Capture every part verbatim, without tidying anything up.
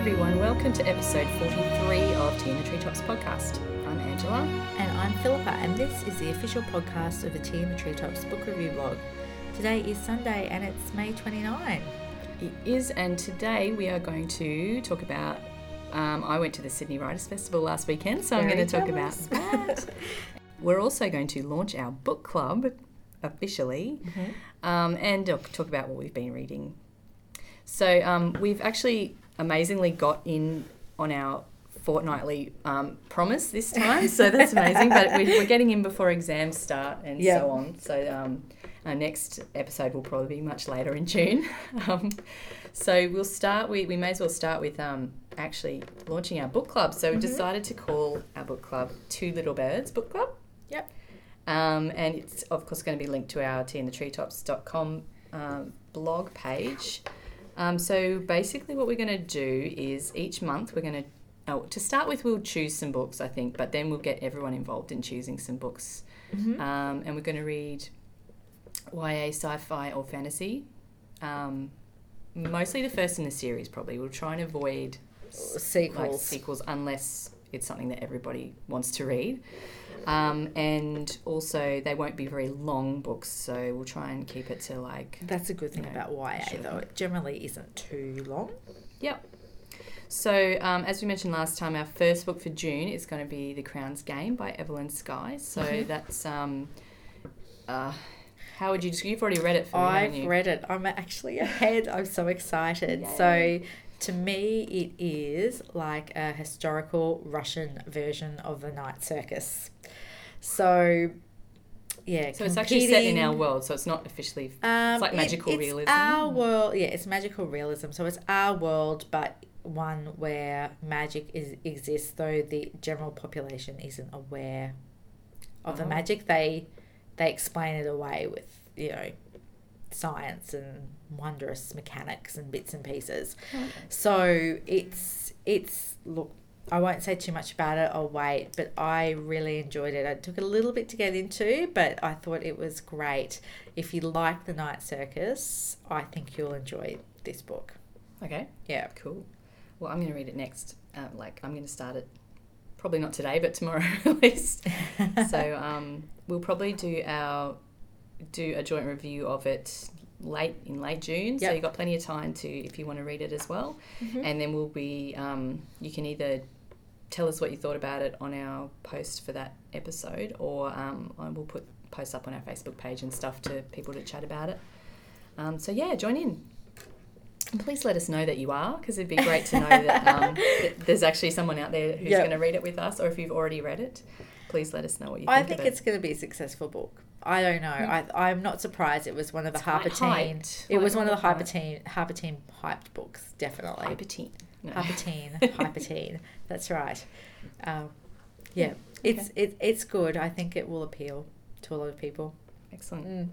everyone, welcome to episode forty-three of Tea in the Treetops podcast. I'm Angela. And I'm Philippa, and this is the official podcast of the Tea in the Treetops book review blog. Today is Sunday and it's May twenty-ninth. It is, and today we are going to talk about, um, I went to the Sydney Writers Festival last weekend, so Very I'm going to talk jealous. about that. We're also going to launch our book club officially, Mm-hmm. um, and talk about what we've been reading. So um, we've actually amazingly got in on our fortnightly um, promise this time, so that's amazing. But we're, we're getting in before exams start and Yep. so on. So um, our next episode will probably be much later in June. um, so we'll start. We we may as well start with um, actually launching our book club. So we Mhm. decided to call our book club Two Little Birds Book Club. Yep. Um, and it's of course going to be linked to our tea in the treetops dot com um, blog page. Um, so basically what we're going to do is each month we're going to, oh, to start with we'll choose some books I think, but then we'll get everyone involved in choosing some books. Mm-hmm. Um, and we're going to read Y A, sci-fi or fantasy. Um, mostly the first in the series probably. We'll try and avoid Sequels. like sequels unless it's something that everybody wants to read. Um, and also they won't be very long books, so we'll try and keep it to like... That's a good thing No, about Y A sure. though. It generally isn't too long. Yep. So um, as we mentioned last time, our first book for June is going to be The Crown's Game by Evelyn Skye. So Mhm. that's... Um, uh, how would you... You've already read it for me, haven't I've you? read it. I'm actually ahead. I'm so excited. Yay. So to me, it is like a historical Russian version of the Night Circus. So, yeah. So it's actually set in competing- our world, so it's not officially... Um, It's like magical it's realism. Our world, yeah, it's magical realism. So it's our world, but one where magic is exists, though the general population isn't aware of the Oh. magic. They they explain it away with, you know, science and wondrous mechanics and bits and pieces. Okay. So it's it's look. I won't say too much about it. I'll wait, but I really enjoyed it. It took a little bit to get into, but I thought it was great. If you like the Night Circus, I think you'll enjoy this book. Okay. Yeah. Cool. Well, I'm going to read it next. Uh, like, I'm going to start it probably not today, but tomorrow at least. So um, we'll probably do our do a joint review of it late in late June. So Yep. you've got plenty of time to if you want to read it as well. Mhm. And then we'll be um, you can either tell us what you thought about it on our post for that episode, or um, I will put posts up on our Facebook page and stuff to people to chat about it. Um, so yeah, join in. And please let us know that you are, because it'd be great to know that, um, that there's actually someone out there who's Yep. going to read it with us, or if you've already read it, please let us know what you think I of think it. it's going to be a successful book. I don't know. I, I'm not surprised. It was one of the It's quite Harper Teen. hyped. It was Like one of the hype. Harper Teen, Harper Teen hyped books, definitely. Hyper teen. No. Harper Teen, Hyper Teen. That's right. Um, yeah, Yeah, it's it, it's good. I think it will appeal to a lot of people. Excellent. Mm.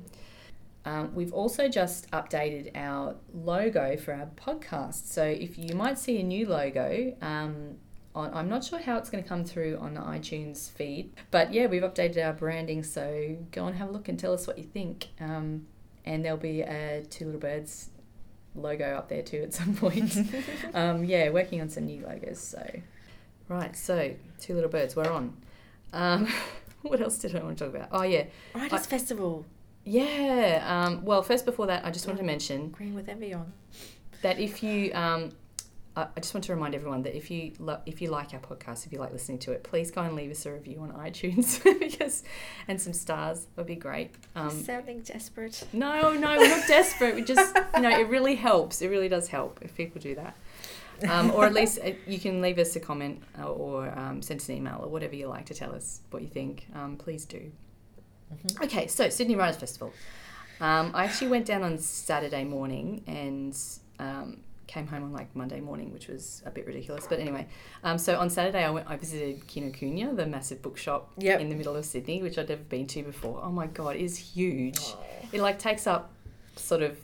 Um, we've also just updated our logo for our podcast. So if you might see a new logo, um, on, I'm not sure how it's going to come through on the iTunes feed. But yeah, we've updated our branding. So go and have a look and tell us what you think. Um, and there'll be a Two Little Birds logo up there too at some point. um, yeah, working on some new logos. So right, so Two Little Birds, we're on. Um, what else did I want to talk about? Oh yeah. Writers I- Festival, Yeah. Um, well, first before that, I just wanted to mention Green with Envy on. that if you, um, I I just want to remind everyone that if you lo- if you like our podcast, if you like listening to it, please go and leave us a review on iTunes because and some stars would be great. Um, Sounding desperate. no, no, we're not desperate. We just, you know, it really helps. It really does help if people do that. Um, or at least uh, you can leave us a comment or, or um, send us an email or whatever you like to tell us what you think. Um, please do. Mhm. Okay, so Sydney Writers Festival. Um, I actually went down on Saturday morning and um, came home on like Monday morning, which was a bit ridiculous. But anyway, um, so on Saturday I went. I visited Kinokuniya, the massive bookshop Yep. in the middle of Sydney, which I'd never been to before. Oh my god, it is huge. It like takes up sort of.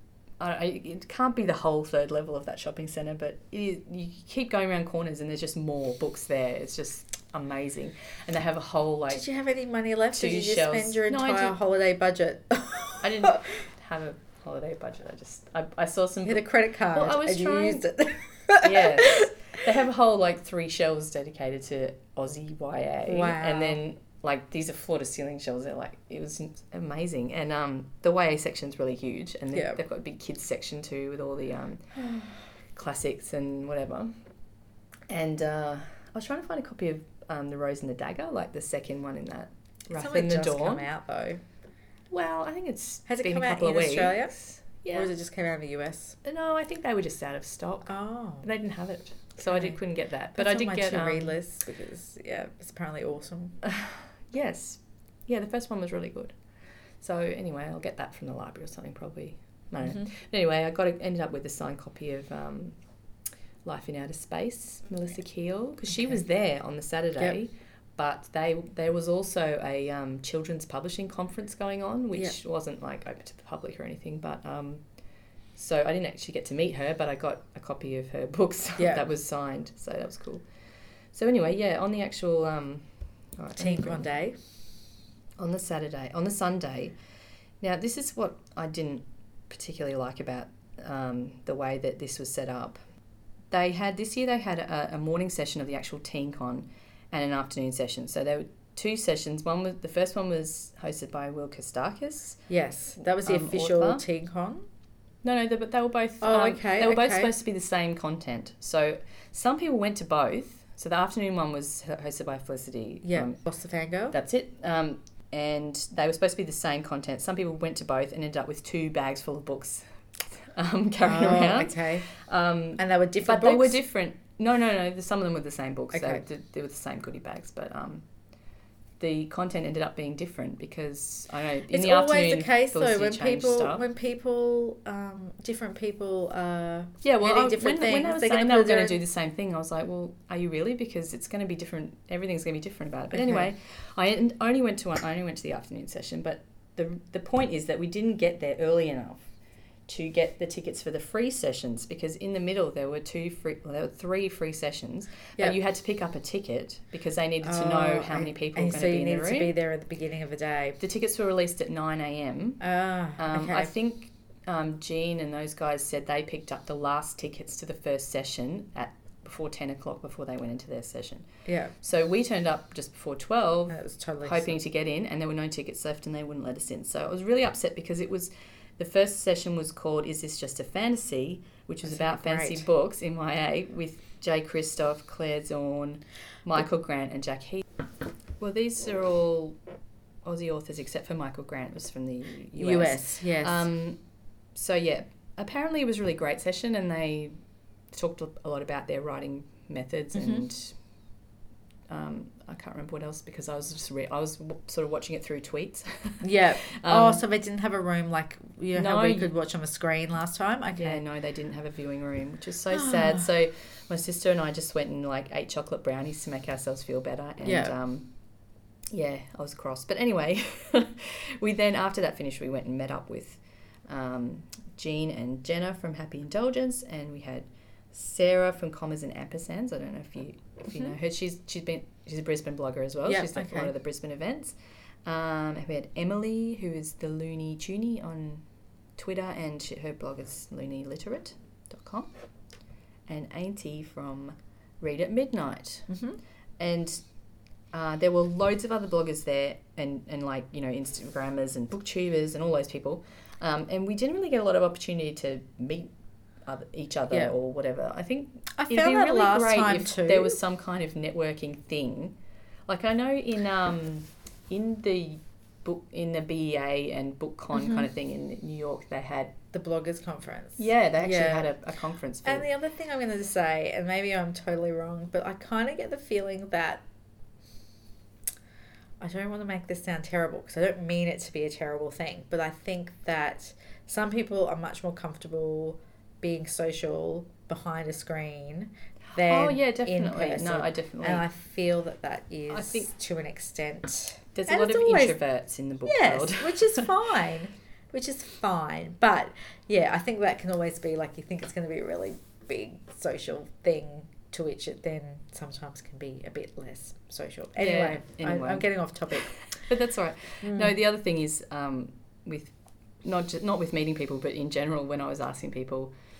I I it can't be the whole third level of that shopping centre, but it is, you keep going around corners and there's just more books there. It's just amazing, and they have a whole like. Did you have any money left? two Did you just shelves. spend your No, I entire didn't. holiday budget? I didn't have a holiday budget. I just I, I saw some. You had a credit card Well, I was and you trying- used it. Yes. They have a whole, like, three shelves dedicated to Aussie Y A. Wow. And then, like, these are floor-to-ceiling shelves. They're, like, it was amazing. And um, the Y A section's really huge. And they, Yeah. they've got a big kids section, too, with all the um, classics and whatever. And uh, I was trying to find a copy of um, The Rose and the Dagger, like the second one in that. It's Wrath only in the just Dawn. come out, though. Well, I think it's Has it been come a out couple in of weeks. Australia? Yeah. Or has it just came out in the U S? No, I think they were just out of stock. Oh. They didn't have it. So I Okay. did, couldn't get that. But That's I did on my get... to read um, list because, yeah, it's apparently awesome. Yes. Yeah, the first one was really good. So anyway, I'll get that from the library or something probably. I don't know. Mhm. Anyway, I got a, ended up with a signed copy of um, Life in Outer Space, Melissa Keel, because she Okay. was there on the Saturday. Yep. But they there was also a um, children's publishing conference going on, which Yep. wasn't like open to the public or anything. But um, so I didn't actually get to meet her, but I got a copy of her books Yeah. that was signed. So that was cool. So anyway, yeah, on the actual um, all right, let me Teen bring- Con Day. on the Saturday, on the Sunday. Now, this is what I didn't particularly like about um, the way that this was set up. They had, this year they had a, a morning session of the actual Teen Con and an afternoon session. So there were two sessions. One was, the first one was hosted by Will Kostakis. Yes, that was the Um, official author. Teen Con. No, no, they, but they were both, Oh, um, okay, they were both okay. supposed to be the same content. So some people went to both. So the afternoon one was hosted by Felicity. Yeah, from Boss the Fangirl. That's it. Um, and they were supposed to be the same content. Some people went to both and ended up with two bags full of books um, carrying Oh, around. okay. Um, And they were different but they were books? different. No, no, no. the- Some of them were the same books. Okay. They, they were the same goodie bags. But um, the content ended up being different because, I don't know, in It's the always afternoon, the case though Felicity when changed people stuff. when people um, different people are Yeah, well, getting I, different when, when they things, were they're saying gonna they were put going their to do the same thing, I was like, well, are you really? Because it's going to be different. Everything's going to be different about it. But Okay. anyway, I en- only went to one, I only went to the afternoon session. But the the point is that we didn't get there early enough to get the tickets for the free sessions because in the middle there were two free, well, there were three free sessions. Yeah. But you had to pick up a ticket because they needed to Oh, know how and- many people were and going so to be you in the needed room. to be there at the beginning of the day. The tickets were released at nine a.m. Ah, Um, okay. I think um, Jean and those guys said they picked up the last tickets to the first session at before ten o'clock before they went into their session. yeah, So we turned up just before twelve, that was totally hoping to get in, and there were no tickets left and they wouldn't let us in. So I was really upset because it was, the first session was called Is This Just a Fantasy, which was That about sounded fantasy great. books in Y A with Jay Kristoff, Claire Zorn, Michael Grant and Jack Heath. Well, these are all Aussie authors except for Michael Grant was from the U S. U S, yes. Um, so yeah, apparently it was a really great session, and they talked a lot about their writing methods Mhm. and um, I can't remember what else because I was just re- I was w- sort of watching it through tweets. yeah. um, oh, so they didn't have a room like you know No, how we you- could watch on a screen last time? Okay. Yeah, no, they didn't have a viewing room, which is so sad. So my sister and I just went and like ate chocolate brownies to make ourselves feel better, and Yeah. um, yeah, I was cross. But anyway, we then after that finished, we went and met up with um, Jean and Jenna from Happy Indulgence, and we had Sarah from Commas and Ampersands. I don't know if you if you Mhm. know her. She's she's been she's a Brisbane blogger as well. Yeah, she's done a okay. lot of the Brisbane events. Um, and we had Emily, who is the Looney Tuny on Twitter, and she, her blog is looney literate dot com. And Auntie from Read at Midnight. Mm-hmm. And uh, there were loads of other bloggers there, and, and like, you know, Instagrammers and booktubers and all those people. Um, and we didn't really get a lot of opportunity to meet other, each other Yeah. or whatever. I think I it'd found be that really last great time if too. there was some kind of networking thing. Like I know in um in the book in the B E A and BookCon Mhm. kind of thing in New York, they had the bloggers conference. yeah they actually Yeah. had a, a conference. For, And the other thing I'm going to say, and maybe I'm totally wrong, but I kind of get the feeling that I don't want to make this sound terrible because I don't mean it to be a terrible thing, but I think that some people are much more comfortable being social behind a screen than oh yeah, in definitely. person. No, I definitely. And I feel that that is, I think- to an extent, There's and a lot it's of always- introverts in the book yes, world. which is fine, which is fine. But yeah, I think that can always be like you think it's going to be a really big social thing, to which it then sometimes can be a bit less social. Anyway, Yeah, anyway. I, I'm getting off topic. But that's all right. Mm. No, the other thing is um, with not just, not with meeting people, but in general, when I was asking people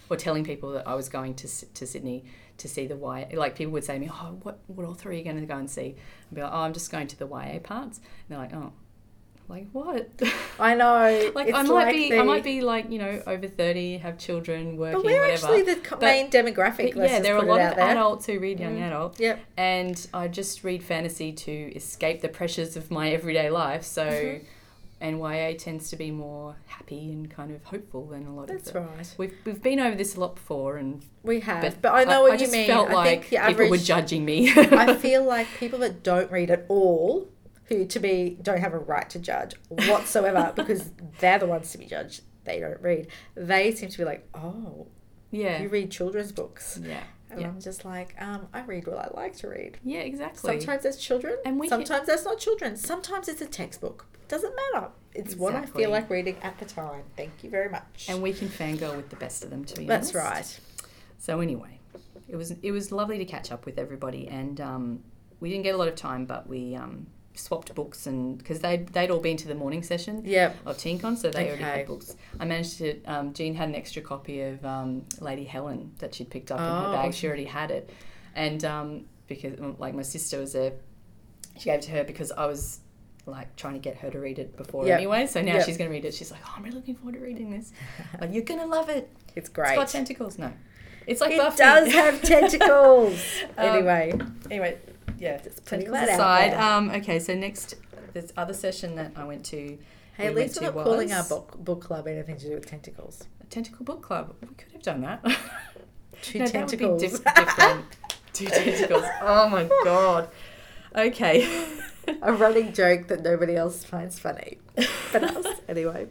or telling people that I was going to S- to Sydney to see the Y A. Like people would say to me, "Oh, what what author are you going to go and see?" I'd be like, "Oh, I'm just going to the Y A parts." And they're like, "Oh." Like what? I know. like it's I might like be, the... I might be like you know over thirty, have children, working, but we're whatever. actually the co- But- main demographic. But Let's yeah, just there are a put lot it of out there. adults who read young Mm. adult. Yep. And I just read fantasy to escape the pressures of my everyday life. So, Mhm. and Y A tends to be more happy and kind of hopeful than a lot That's of the... right. We've we've been over this a lot before, and We have, but, but I know what I you just mean. felt I like think the people were average. judging me. I feel like people that don't read at all, who to me don't have a right to judge whatsoever, because they're the ones to be judged. They don't read. They seem to be like, oh, yeah, you read children's books. yeah, And yeah, I'm just like, um, I read what I like to read. yeah, exactly. Sometimes that's children, And we can- sometimes that's not children. Sometimes it's a textbook. Doesn't matter. It's what I Exactly. feel like reading at the time. Thank you very much. And we can fangirl with the best of them, to be That's honest. right. So anyway, it was it was lovely to catch up with everybody, and um, we didn't get a lot of time, but we um, swapped books, and because they they'd all been to the morning session Yep. of TeenCon, so they already Okay. had books. I managed to. Um, Jean had an extra copy of um, Lady Helen that she'd picked up in Oh, her bag. awesome. She already had it, and um, because like my sister was there, she gave it to her because I was like trying to get her to read it before Yep. anyway. So now Yep. she's going to read it. She's like, oh, I'm really looking forward to reading this. Like, you're going to love it. It's great. It's got tentacles. No, it's like It Buffy. does have tentacles. Um, anyway, Anyway, yeah. Just putting Tentacles that out aside. there. Um, okay, so next, this other session that I went to. hey, we at went least to we're not calling our was book, book club anything to do with tentacles. a Tentacle Book Club. We could have done that. Two no, that would tentacles. be diff- different. Two tentacles. Oh my god. Okay. A running joke that nobody else finds funny, but us anyway.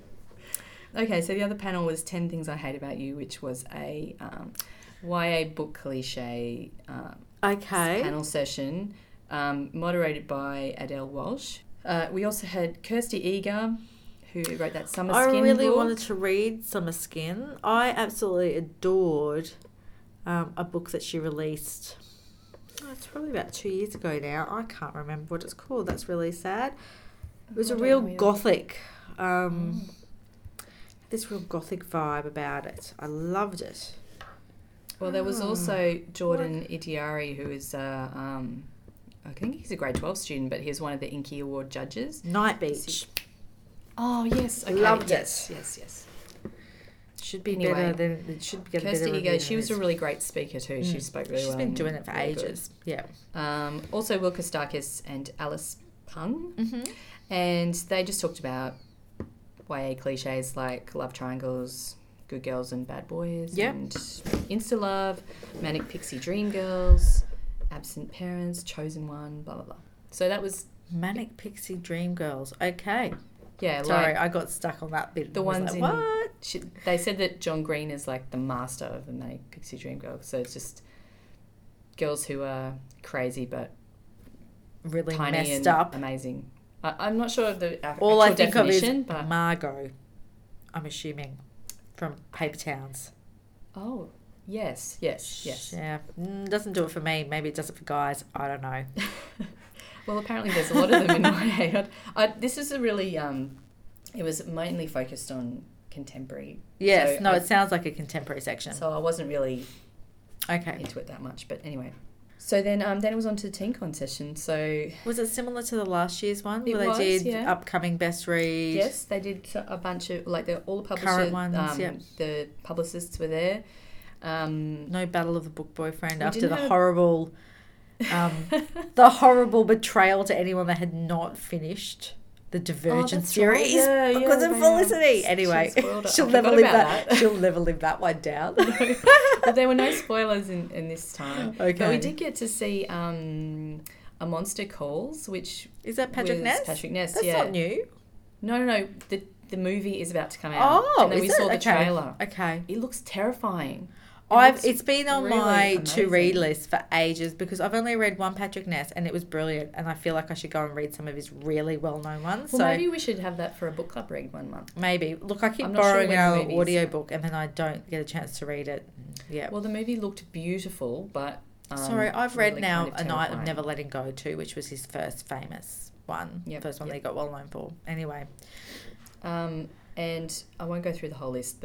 Okay, so the other panel was ten Things I Hate About You, which was a um, Y A book cliche um, Okay. panel session um, moderated by Adele Walsh. Uh, we also had Kirsty Eager, who wrote that Summer I Skin really book. wanted to read Summer Skin. I absolutely adored um, a book that she released. Oh, it's probably about two years ago now. I can't remember what it's called. That's really sad. It was I a don't real know either. gothic, um, Mm. this real gothic vibe about it. I loved it. Well, there was Oh, also Jordan Itiari, who is, uh, um, I think he's a grade twelve student, but he's one of the Inky Award judges. Night Beach. Oh, yes. Okay. Loved yes, it. Yes, yes. Should be Anyway, better than it should get a Kirsty better Eager, review she than was a this. really great speaker too. She Mm. spoke really She's well. been and doing it for really good. ages. Yeah. Um, also, Will Kostakis and Alice Pung. Mm-hmm. And they just talked about Y A cliches like love triangles, good girls and bad boys, Yep. and insta love, manic pixie dream girls, absent parents, chosen one, blah blah blah. So that was Manic Pixie Dream Girls. Okay. yeah, Sorry, like I got stuck on that bit. the and was ones like, in. what? She, they said that John Green is like the master of the manic pixie dream girl. So it's just girls who are crazy but Really tiny messed and up. amazing. I, I'm not sure of the a- All I actual think of is definition, but Margot. I'm assuming from Paper Towns. oh yes, yes, yes. Yeah, mm, doesn't do it for me. Maybe it does it for guys. I don't know. Well, apparently there's a lot of them in Y A. I, this is a really, um, it was mainly focused on contemporary. Yes, So no, I- it sounds like a contemporary section. So I wasn't really Okay. into it that much. But anyway. So then um, then it was on to the TeenCon session. So Was it similar to the last year's one It where was, they did yeah. upcoming best read? yes, they did a bunch of, like the, all the publishers, Current ones, um, yeah. the publicists were there. Um, No Battle of the Book Boyfriend We after didn't the have- horrible, um, the horrible betrayal to anyone that had not finished the Divergent Oh, that's series right. Yeah, because yeah, of man. Felicity. She Anyway, spoiled it. I she'll never forgot live about that. that. She'll never live that one down. but there were no spoilers in, in this time. But Okay. we did get to see um, A Monster Calls, which Is that Patrick was Ness? Patrick Ness, That's yeah. not new. No, no, no. The the movie is about to come out. Oh, and then is we it? saw the Okay. trailer. Okay. It looks terrifying. It I've looks it's been on really my to read amazing. list for ages because I've only read one Patrick Ness and it was brilliant and I feel like I should go and read some of his really well known ones. Well, so maybe we should have that for a book club read one month. maybe. Look, I keep I'm not sure borrowing when the our movie's- audiobook and then I don't get a chance to read it. Yeah. Well, the movie looked beautiful, but um, Sorry, I've read really now kind of A Night of terrifying. Never Letting Go too, which was his first famous one. Yep, First one yep. that he got well known for. Anyway. Um, and I won't go through the whole list, but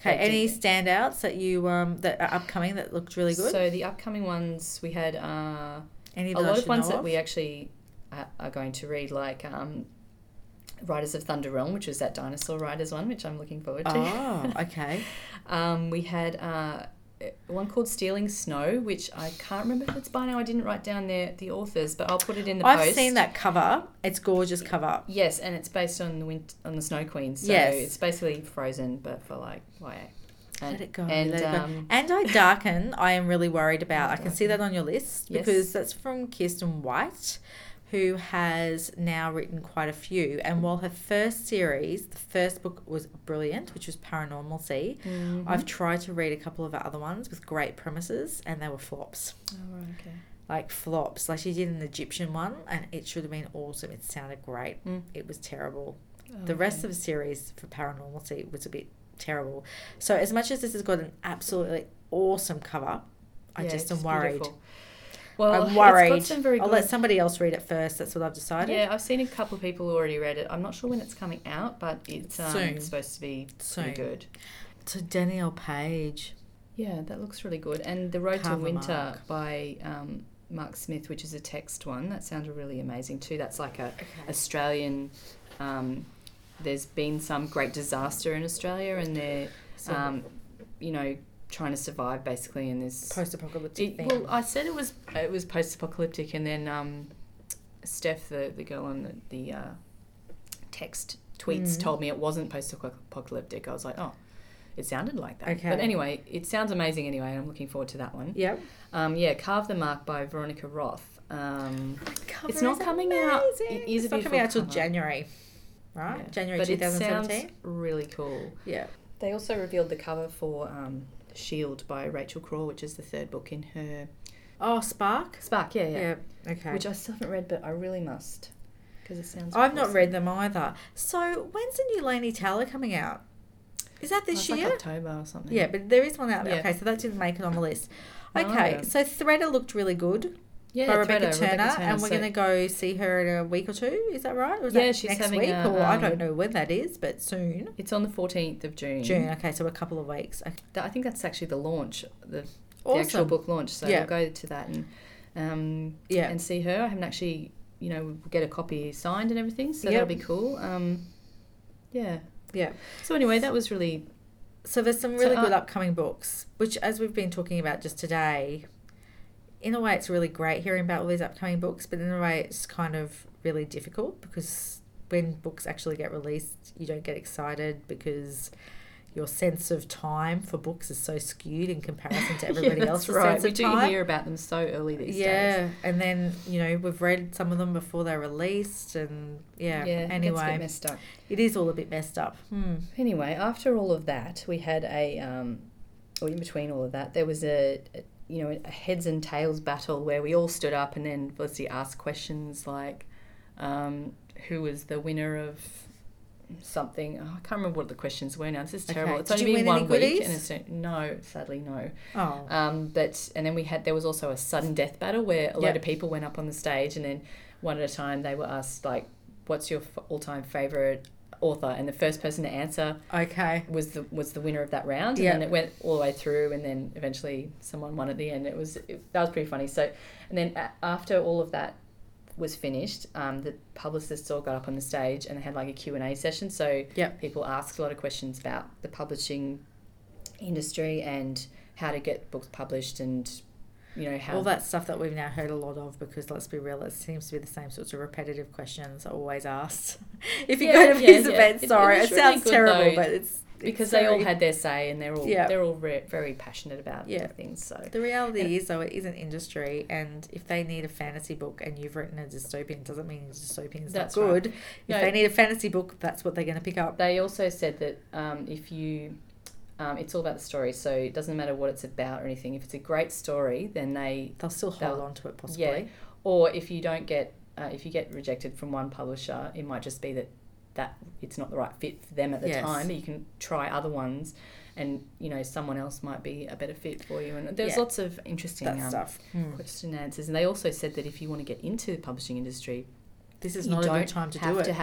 Okay, They any did- standouts that you um that are upcoming that looked really good? So the upcoming ones we had uh, Any a that I lot of should ones know that we actually are are going to read, like um, Riders of Thunder Realm, which was that dinosaur riders one, which I'm looking forward to. Oh, okay. um, we had uh, one called Stealing Snow, which I can't remember if it's by now. I didn't write down the the authors, but I'll put it in the I've post. seen that cover. It's gorgeous cover. Yes, and it's based on the wint- on the Snow Queen. So Yes. it's basically Frozen, but for like Y A. And, Let it go. And let it go. um, And I Darken, I am really worried about. I can see that on your list Yes. because that's from Kirsten White, who has now written quite a few. And while her first series, the first book was brilliant, which was Paranormal Sea, mhm. I've tried to read a couple of her other ones with great premises and they were flops. Oh, right, okay. Like flops. Like she did an Egyptian one and it should have been awesome. It sounded great. Mm. It was terrible. Oh, The rest okay. of the series for Paranormal Sea was a bit terrible. So as much as this has got an absolutely awesome cover, I Yeah, just it's am worried. beautiful. Well, I'm it's worried. got some very I'll good. let somebody else read it first. That's what I've decided. Yeah, I've seen a couple of people already read it. I'm not sure when it's coming out, but it's um, Soon. supposed to be Soon. pretty good. So Danielle Page. Yeah, that looks really good. And The Road Cover to Winter mark. by um, Mark Smith, which is a text one, that sounds really amazing too. That's like a Okay. Australian. Um, there's been some great disaster in Australia, and they're, So um, you know, trying to survive basically in this. post-apocalyptic It, thing. well, I said it was it was post-apocalyptic, and then um, Steph, the, the girl on the, the uh, text tweets, Mm. told me it wasn't post-apocalyptic. I was like, oh, it sounded like that. Okay. But anyway, it sounds amazing anyway, and I'm looking forward to that one. Yep. Um, yeah, Carve the Mark by Veronica Roth. Um, Cover It's not is coming out- amazing. it is a it's not beautiful coming out till cover. January, right? yeah. January but it twenty seventeen. sounds really cool. Yeah. They also revealed the cover for um, Shield by Rachel Craw, which is the third book in her Oh, Spark. Spark. Yeah, yeah. Yeah. Okay. Which I still haven't read, but I really must because it sounds. I've not awesome. read them either. So when's the new Laini Taylor coming out? Is that Oh, this it's year? like October or something. Yeah, but there is one out there. Yeah. Okay, so that didn't make it on the list. No, Okay, no. so Threader looked really good yeah. by Rebecca, Threader, Turner, Rebecca Turner, and we're so- going to go see her in a week or two. Is that right? Or is Yeah, that she's next having week, a, or I um, don't know when that is, but soon. It's on the fourteenth of June. June. Okay, so a couple of weeks. Okay. That- I think that's actually the launch, the, the Awesome. actual book launch. So Yeah. we'll go to that and um, Yeah. and see her. I haven't actually, you know, we'll get a copy signed and everything, so Yep. that'll be cool. Um, yeah. Yeah. So anyway, that was really So there's some So, really uh, good upcoming books, which, as we've been talking about just today, in a way it's really great hearing about all these upcoming books, but in a way it's kind of really difficult because when books actually get released, you don't get excited because your sense of time for books is so skewed in comparison to everybody yeah, else's that's right. sense We of do time. hear about them so early these days. Yeah, and then, you know, we've read some of them before they're released, and yeah, Yeah. It gets a anyway, bit messed up. it is all a bit messed up. Hmm. Anyway, after all of that, we had a, um, or in between all of that, there was a, a, you know, a heads and tails battle where we all stood up and then Felicity asked questions like, um, who was the winner of something? Oh, I can't remember what the questions were now. This is terrible. Okay. It's Did only you been win any one week, goodies? and it's no, sadly no. Oh. Um, but and then we had there was also a sudden death battle where a load Yep. of people went up on the stage, and then one at a time they were asked like, "What's your f- all-time favorite author?" And the first person to answer Okay. was the was the winner of that round, and Yep. then it went all the way through, and then eventually someone won at the end. It was it, that was pretty funny. So, and then a- after all of that was finished, um, the publicists all got up on the stage and they had like a Q and A session. So Yep. people asked a lot of questions about the publishing industry and how to get books published, and you know how All that stuff that we've now heard a lot of, because let's be real, it seems to be the same sorts of repetitive questions always asked. If you Yeah, go to yeah, these yeah. events, It- it sorry, it, was really sounds good terrible, though, but it's because it's they all very- had their say and they're all Yeah. they're all re- very passionate about Yeah. things. So The reality And- is, though, it is an industry, and if they need a fantasy book and you've written a dystopian, doesn't mean a dystopian's That's not right. good. If No. they need a fantasy book, that's what they're going to pick up. they also said that um, if you um, it's all about the story, so it doesn't matter what it's about or anything. If it's a great story, then they They'll still hold They'll- on to it, possibly. yeah. Or if you don't get uh, if you get rejected from one publisher, it might just be that that it's not the right fit for them at the Yes. time. But you can try other ones, and you know someone else might be a better fit for you. And there's Yeah. lots of interesting That um, stuff. Hmm. question and answers. And they also said that if you want to get into the publishing industry, This is you not a don't good time to have do it. to have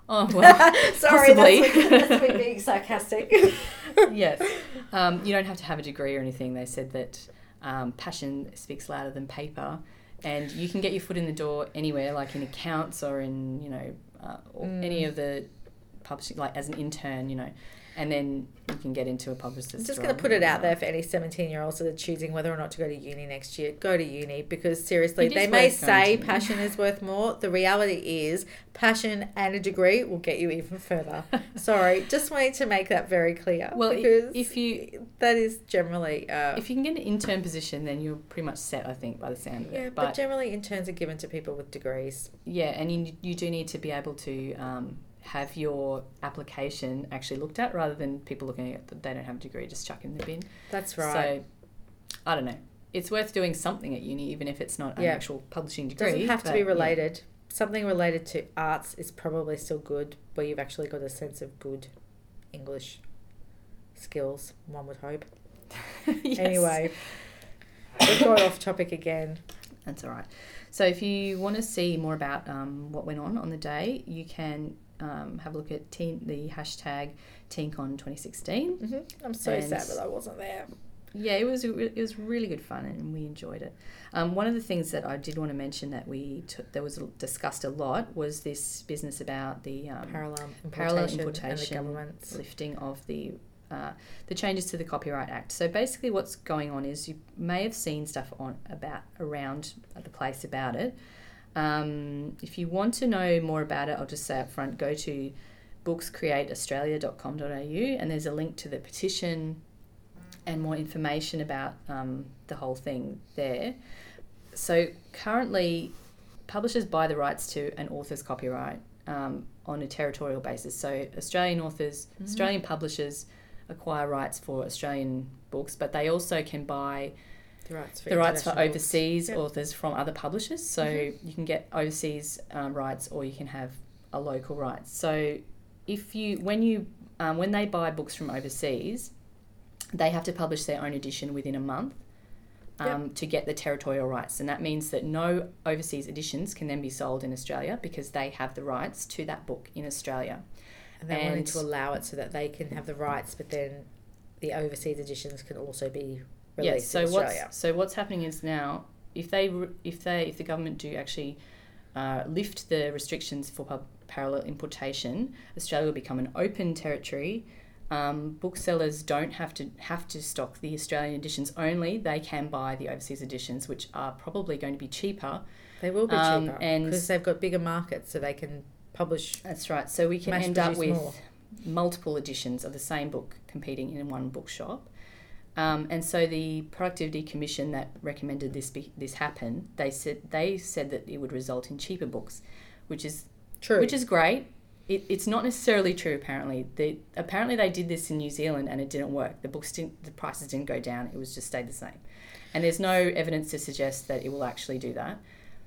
Oh, well, Sorry, possibly. that's me, that's me being sarcastic. Yes. Um, you don't have to have a degree or anything. They said that um, passion speaks louder than paper, and you can get your foot in the door anywhere, like in accounts or in, you know, uh, or Mm. any of the publishing, like as an intern, you know, and then you can get into a publisher's I'm just role. going to put it out there for any seventeen-year-olds that are choosing whether or not to go to uni next year. Go to uni, because seriously, It is they may worth going say to uni. passion is worth more. The reality is passion and a degree will get you even further. Sorry, just wanting to make that very clear. Well, i- because if you that is generally... Uh, if you can get an intern position, then you're pretty much set, I think, by the sound of yeah, it. but, But, generally interns are given to people with degrees. yeah, and you you do need to be able to um, have your application actually looked at, rather than people looking at that they don't have a degree, just chuck in the bin. That's right. So, I don't know. It's worth doing something at uni, even if it's not an Yeah. actual publishing It degree. doesn't have to but, be yeah. related. Something related to arts is probably still good, where you've actually got a sense of good English skills, one would hope. Yes. Anyway, we've got off topic again. That's all right. So if you want to see more about um, what went on on the day, you can um, have a look at teen, the hashtag TeenCon twenty sixteen. Mm-hmm. I'm so And- sad that I wasn't there. Yeah, it was it was really good fun, and we enjoyed it. Um, one of the things that I did want to mention that we took, that was discussed a lot was this business about the um, Parallel importation, parallel and the importation government's. lifting of the uh, the changes to the Copyright Act. So basically, what's going on is you may have seen stuff on about around the place about it. Um, if you want to know more about it, I'll just say up front: go to books create australia dot com dot a u, and there's a link to the petition and more information about um, the whole thing there. So currently, publishers buy the rights to an author's copyright um, on a territorial basis. So Australian authors, Mm-hmm. Australian publishers acquire rights for Australian books, but they also can buy The rights for, the rights for international books. overseas Yep. authors from other publishers. So Mhm. you can get overseas um, rights, or you can have a local rights. So if you when you um, when they buy books from overseas, they have to publish their own edition within a month um, to get the territorial rights, and that means that no overseas editions can then be sold in Australia because they have the rights to that book in Australia. And they wanted And- to allow it so that they can have the rights, but then the overseas editions can also be Yes. released So in Australia. what's so what's happening is now, if they re- if they if the government do actually uh, lift the restrictions for pub- parallel importation, Australia will become an open territory. Um, booksellers don't have to have to stock the Australian editions only. They can buy the overseas editions, which are probably going to be cheaper. They will be Um, cheaper and- because they've got bigger markets, so they can publish. That's right. So we can Mass end up produce with more. multiple editions of the same book competing in one bookshop. Um, and so the Productivity Commission that recommended this be, this happen, they said they said that it would result in cheaper books, which is True. which is great. It, it's not necessarily true. Apparently, they apparently they did this in New Zealand and it didn't work. The books didn't, the prices didn't go down. It was just stayed the same. And there's no evidence to suggest that it will actually do that.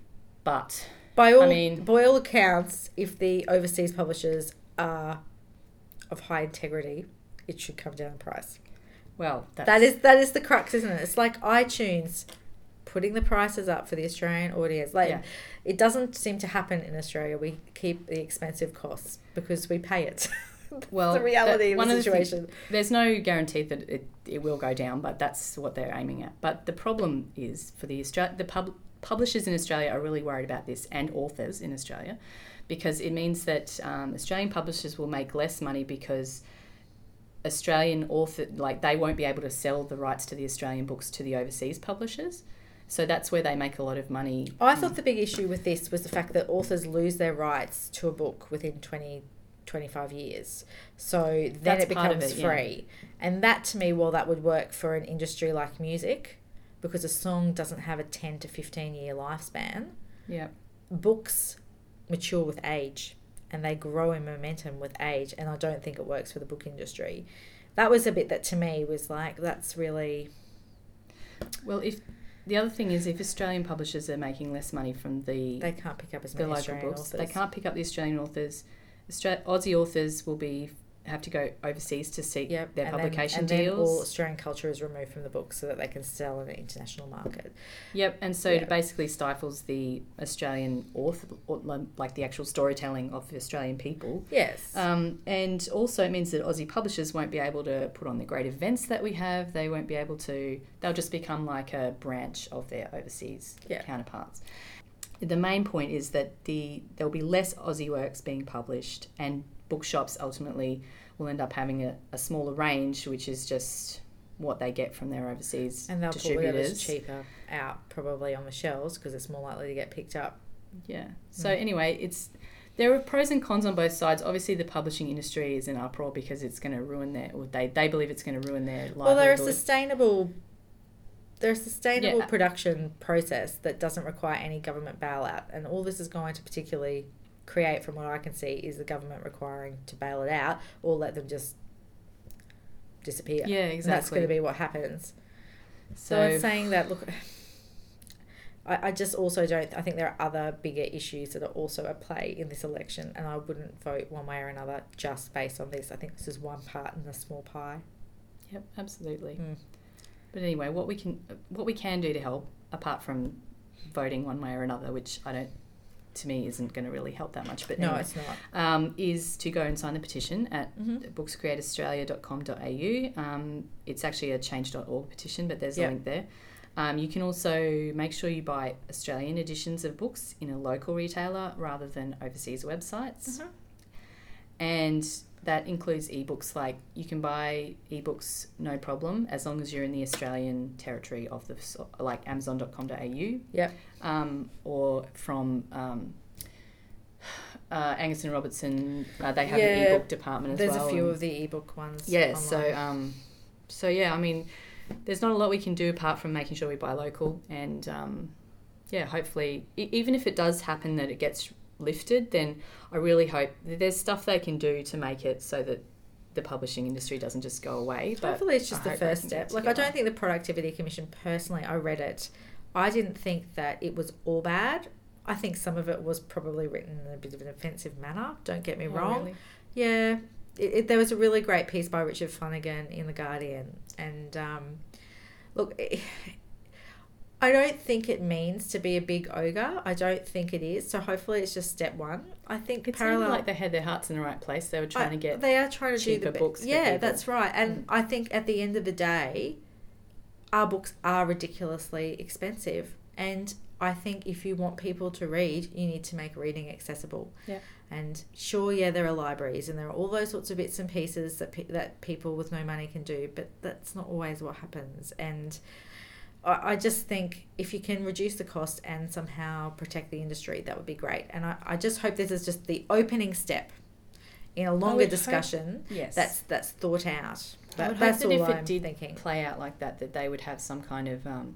But by all I mean- by all accounts, if the overseas publishers are of high integrity, it should come down in price. well, that's, That is that is the crux, isn't it? It's like iTunes putting the prices up for the Australian audience. Like Yeah. it doesn't seem to happen in Australia. We keep the expensive costs because we pay it. well the reality that- of one the of the thi- situation. There's no guarantee that it, it will go down, but that's what they're aiming at. But the problem is for the Austra- the pub- publishers in Australia are really worried about this, and authors in Australia, because it means that um, Australian publishers will make less money because Australian author, like they won't be able to sell the rights to the Australian books to the overseas publishers. So that's where they make a lot of money. I thought the big issue with this was the fact that authors lose their rights to a book within twenty, twenty-five years. So then That's it part of becomes it, yeah. free. And that to me, well, that would work for an industry like music because a song doesn't have a ten to fifteen year lifespan. Yeah. Books mature with age and they grow in momentum with age. And I don't think it works for the book industry. That was a bit that to me was like, that's really... Well, if the other thing is, if Australian publishers are making less money from the They can't pick up as the many local Australian books, authors. they can't pick up the Australian authors. Austra- Aussie authors will be have to go overseas to seek Yep. their and publication then, and deals. Then all Australian culture is removed from the book so that they can sell in the international market. Yep, and so Yeah. it basically stifles the Australian author, or like the actual storytelling of the Australian people. Yes. Um, and also it means that Aussie publishers won't be able to put on the great events that we have. They won't be able to, they'll just become like a branch of their overseas Yeah. counterparts. The main point is that the there'll be less Aussie works being published, and bookshops ultimately will end up having a, a smaller range, which is just what they get from their overseas and they'll pull distributors. whatever's cheaper out probably on the shelves because it's more likely to get picked up. Yeah. So mm. anyway, it's there are pros and cons on both sides. Obviously, the publishing industry is in uproar because it's going to ruin their, or they, they believe it's going to ruin their livelihood. Well, they're a sustainable, they're a sustainable Yeah. production process that doesn't require any government bailout, and all this is going to particularly create, from what I can see, is the government requiring to bail it out or let them just disappear. Yeah, exactly. And that's going to be what happens. So, So, I'm saying that, look, I, I just also don't, I think there are other bigger issues that are also at play in this election, and I wouldn't vote one way or another just based on this. I think this is one part in the small pie. Yep, absolutely. Mm. But anyway, what we can what we can do to help, apart from voting one way or another, which I don't, to me, isn't going to really help that much. But No, anyway, it's not. um, is to go and sign the petition at Mm-hmm. books create australia dot com dot a u. Um, it's actually a change dot org petition, but there's Yep. a link there. Um, you can also make sure you buy Australian editions of books in a local retailer rather than overseas websites. Mm-hmm. And that includes ebooks. Like, you can buy ebooks no problem as long as you're in the Australian territory of the, like amazon dot com dot a u. Yep. Um, or from um, uh, Angus and Robertson. Uh, they have Yeah, an ebook department as There's well. a few and- of the ebook ones. Yeah, online. so um, so yeah, I mean, there's not a lot we can do apart from making sure we buy local, and um, yeah, hopefully, e- even if it does happen that it gets lifted, then I really hope that there's stuff they can do to make it so that the publishing industry doesn't just go away. But Hopefully it's just I the hope they first can step. get Like, I together. don't think the Productivity Commission, personally, I read it, I didn't think that it was all bad. I think some of it was probably written in a bit of an offensive manner, don't get me Oh, wrong. really? Yeah, it, it, there was a really great piece by Richard Flanagan in The Guardian, and um, look, it, I don't think it means to be a big ogre. I don't think it is. So hopefully it's just step one. I think It parallel. sounded like they had their hearts in the right place. They were trying I- to get They are trying to do cheaper the be- books for Yeah, people. that's right. And Mm. I think at the end of the day, our books are ridiculously expensive, and I think if you want people to read, you need to make reading accessible. Yeah. And sure, yeah, there are libraries and there are all those sorts of bits and pieces that pe- that people with no money can do, but that's not always what happens. And I, I just think if you can reduce the cost and somehow protect the industry, that would be great. And I, I just hope this is just the opening step in a longer would hope- discussion yes. that's that's thought out. I That, would hope that's that all if I'm it did thinking. play out like that, that they would have some kind of, um,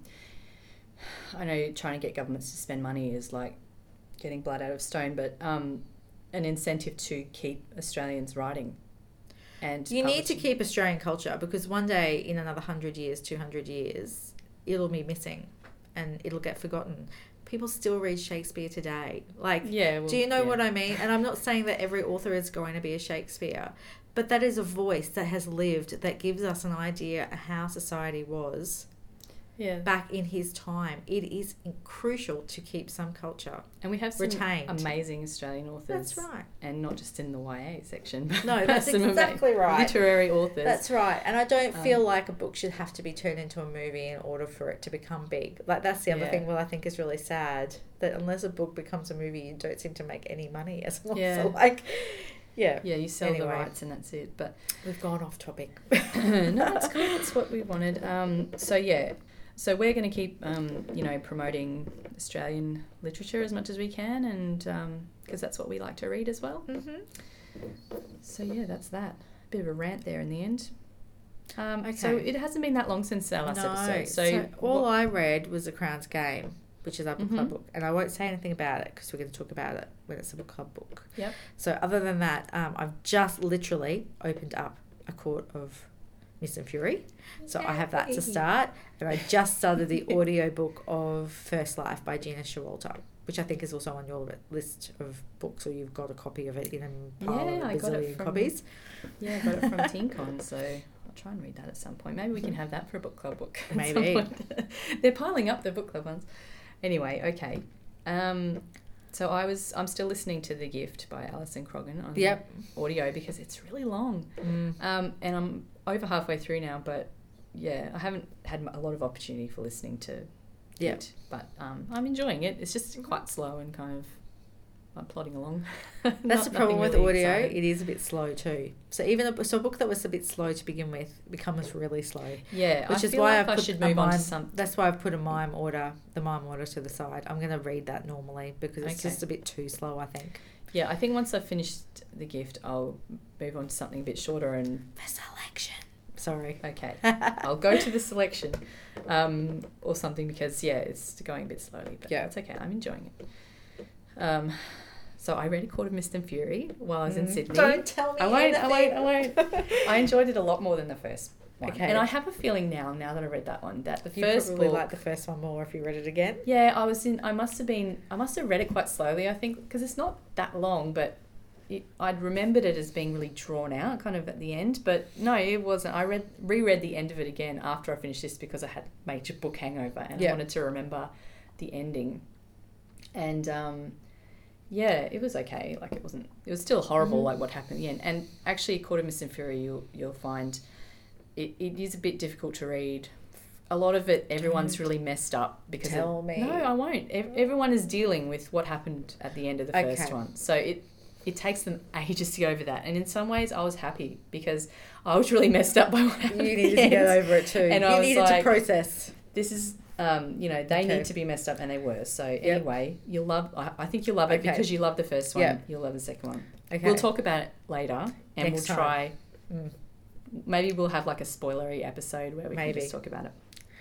I know trying to get governments to spend money is like getting blood out of stone, but um, an incentive to keep Australians writing. And You need to publishing. keep Australian culture, because one day in another one hundred years, two hundred years, it'll be missing and it'll get forgotten. People still read Shakespeare today. Like, Yeah. Well, do you know yeah. what I mean? And I'm not saying that every author is going to be a Shakespeare, but that is a voice that has lived, that gives us an idea of how society was Yeah. back in his time. It is crucial to keep some culture. And we have some retained. amazing Australian authors. That's right. And not just in the Y A section. But No, that's some ama- exactly right. Literary authors. That's right. And I don't feel Um, like a book should have to be turned into a movie in order for it to become big. Like, that's the other Yeah. thing what I think is really sad, that unless a book becomes a movie, you don't seem to make any money as an author. Yeah. Like, yeah. Yeah, you sell the Anyway. rights and that's it. But We've gone off topic. no, that's cool. That's what we wanted. Um, so yeah, so we're going to keep, um, you know, promoting Australian literature as much as we can, and because that's what we like to read as well. Mm-hmm. So yeah, that's that. Bit of a rant there in the end. Um, So Okay. it hasn't been that long since our last No, episode. so, So, all what- I read was The Crown's Game, which is our book club Mhm. book, and I won't say anything about it because we're going to talk about it when it's a book club book. Yep. So other than that, um, I've just literally opened up A Court of Mist and Fury, so I have that to Yay. start, and I just started the audio book of First Life by Gina Showalter. which I think is also on your list of books, or you've got a copy of it in a pile Yeah, of I a got it bazillion from- copies. Yeah, I got it from TeenCon, so I'll try and read that at some point. Maybe we can have that for a book club book. at some Maybe. point. They're piling up the book club ones. Anyway, okay. Um, so I was I'm still listening to The Gift by Alison Croggan on Yep. audio because it's really long. Mm. Um, and I'm over halfway through now, but yeah, I haven't had a lot of opportunity for listening to Yep. it, but um, I'm enjoying it. It's just quite slow and kind of I'm plodding along. That's Not- the problem nothing with really audio. exciting. It is a bit slow too. So even a, so a book that was a bit slow to begin with becomes really slow. Yeah, Which I is feel why like I I put should a move on to mime- some. That's why I've put a mime order, the mime order to the side. I'm going to read that normally because it's Okay. just a bit too slow, I think. Yeah, I think once I've finished The Gift, I'll move on to something a bit shorter and The selection. Sorry. okay, I'll go to the selection um, or something because yeah, it's going a bit slowly, but Yeah. it's okay. I'm enjoying it. Um, so I read A Court of Mist and Fury while I was in Mm. Sydney. Don't tell me I won't. I won't. anything. I won't. I enjoyed it a lot more than the first one, Okay. and I have a feeling now, now that I read that one, that the You first probably book. like the first one more if you read it again. Yeah, I was in. I must have been. I must have read it quite slowly. I think because it's not that long, but it, I'd remembered it as being really drawn out, kind of at the end. But no, it wasn't. I read reread the end of it again after I finished this because I had major book hangover and Yeah. I wanted to remember the ending. And um, yeah, it was okay. Like it wasn't. It was still horrible, Mhm. like what happened at the end. And actually, Court of Mist and Fury, you'll you'll find it, it is a bit difficult to read. A lot of it, everyone's Don't really messed up because tell of, me. No, I won't. Ev- everyone is dealing with what happened at the end of the first Okay. one, so it it takes them ages to get over that. And in some ways, I was happy because I was really messed up by what happened. You at the needed to get end. over it too. And you I was needed like- to process. This is, um, you know, they Okay. need to be messed up, and they were. So anyway, you'll love. I, I think you'll love it Okay. because you love the first one. Yeah. You'll love the second one. Okay. We'll talk about it later, and Next we'll time. try. Mm. Maybe we'll have like a spoilery episode where we Maybe. can just talk about it.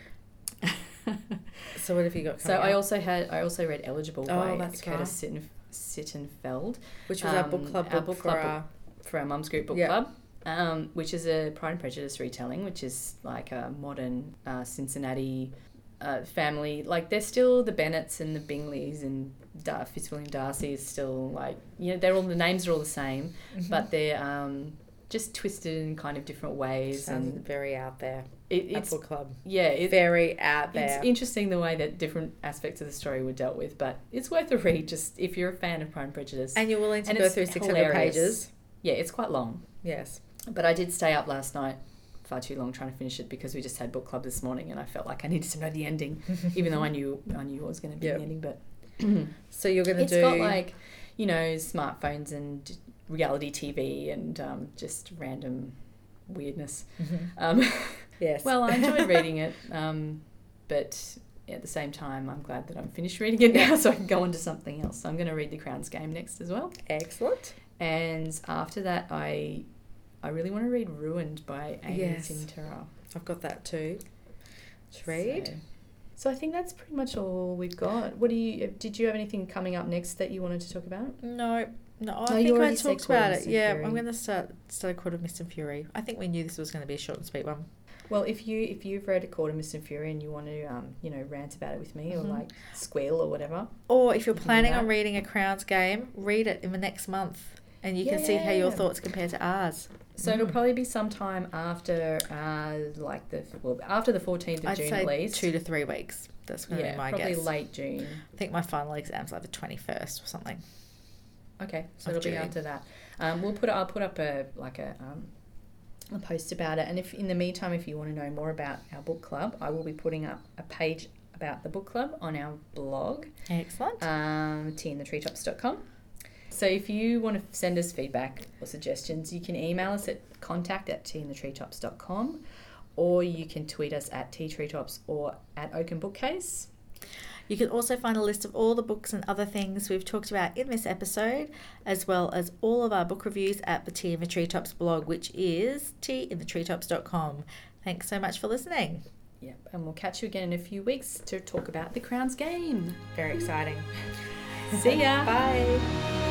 So what have you got So coming I up? also had I also read Eligible Oh, by that's Curtis Sitten, Sittenfeld Which was our book um, club our book, book for club our... for our Mums Group Book Yeah. Club, um, which is a Pride and Prejudice retelling, which is like a modern uh, Cincinnati uh, family. Like they're still the Bennets and the Bingleys, and Dar- Fitzwilliam Darcy is still like, you know, they're all the names are all the same, Mhm. but they're um, just twisted in kind of different ways. Sounds And very out there. it, Our it's book club. yeah, it, Very out there. it's interesting the way that different aspects of the story were dealt with, but it's worth a read just if you're a fan of Pride and Prejudice. And you're willing to And go it's through six hundred hilarious. pages. Yeah, it's quite long. Yes. But I did stay up last night far too long trying to finish it because we just had book club this morning and I felt like I needed to know the ending, even though I knew I knew what was going to be Yep. the ending. But So you're going to it's do... got like, you know, smartphones and reality T V and um, just random weirdness. Mhm. Um, Yes. well, I enjoyed reading it, um, but at the same time, I'm glad that I'm finished reading it now, so I can go on to something else. So I'm going to read The Crown's Game next as well. Excellent. And after that, I I really want to read Ruined by Amy Yes. Sinatra. I've got that too. To read. So, so I think that's pretty much all we've got. What do you? Did you have anything coming up next that you wanted to talk about? No, no, I No, you think I already said talked Court of about Mist it. and Yeah, Fury. I'm going to start start Court of Mist and Fury. I think we knew this was going to be a short and sweet one. Well, if you if you've read A Court of Mist and Fury and you want to um you know rant about it with me Mhm. or like squeal or whatever, Or if you're You can do planning that. on reading A Crown's Game, read it in the next month, and you can see how your Yeah. thoughts compare to ours. so it'll Mm. probably be sometime after uh like the well after the fourteenth of I'd June say at least. two to three weeks. That's going to yeah, be my probably guess. late June. I think my final exam's like the twenty-first or something. Okay, so Of it'll be June. after that. Um, we'll put I'll put up a like a um, a post about it, and if in the meantime, if you want to know more about our book club, I will be putting up a page about the book club on our blog, Excellent. um, tea in the treetops dot com. So if you want to send us feedback or suggestions, you can email us at contact at tea in the treetops dot com, or you can tweet us at tea treetops or at Oaken Bookcase. You can also find a list of all the books and other things we've talked about in this episode, as well as all of our book reviews at the Tea in the Treetops blog, which is tea in the treetops dot com. Thanks so much for listening. Yep, and we'll catch you again in a few weeks to talk about The Crown's Game. Very exciting. See ya. Bye.